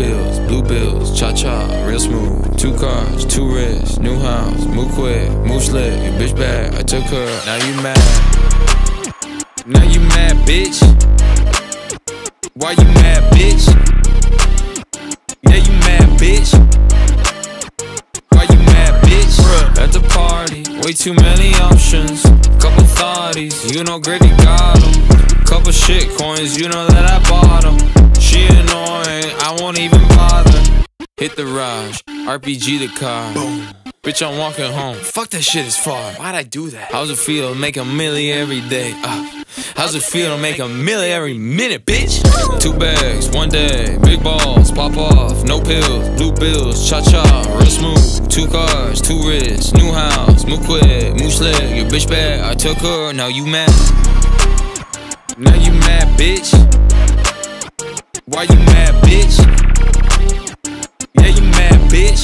pills, blue bills, cha-cha, real smooth. 2 cars, 2 wrists, new house, move quick, move slick. Your bitch bad, I took her, now you mad. Now you mad, bitch. Why you mad, bitch? Yeah, you mad, bitch. Why you mad, bitch? At the party, way too many options. Couple thotties, you know Grady got them. Couple shit coins, you know that I bought them. She annoying, I won't even bother. Hit the Raj, RPG the car. Boom. Bitch, I'm walking home. Fuck that shit is far. Why'd I do that? How's it feel to make a million every day? How's it feel to make a million every minute, bitch? 2 bags, 1 day, big balls, pop off, no pills, blue bills, cha-cha, real smooth. 2 cars, 2 wrists, new house, move quick, move slick. Your bitch bad, I took her, now you mad. Now you mad, bitch. Why you mad, bitch? Yeah, you mad, bitch.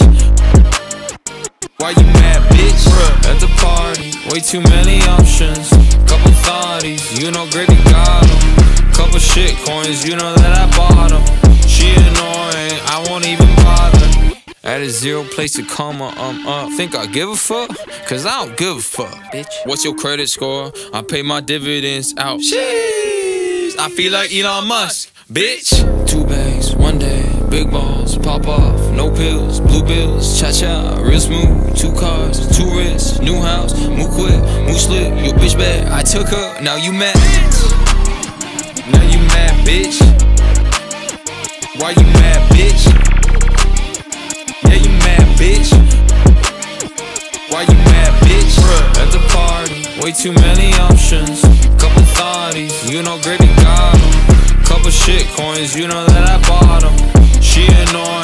Why you mad, bitch? At the party, way too many options. Couple thotties, you know Grady got them. Couple shit coins, you know that I bought them. She annoying, I won't even bother. At a 0 place to comma, I'm up. Think I give a fuck? Cause I don't give a fuck, bitch. What's your credit score? I pay my dividends out. Jeez, I feel like Elon Musk, bitch. 2 bags, 1 day, big balls, pop off, no pills, blue bills, cha-cha, real smooth. 2 cars, 2 wrists, new house, move quick, move slick. Your bitch bad, I took her, now you mad. Now you mad, bitch. Why you mad, bitch? Yeah, you mad, bitch. Why you mad, bitch? At the party, way too many options. Couple thotties, you know Grady got them. Couple shit coins, you know that I bought them. She annoying.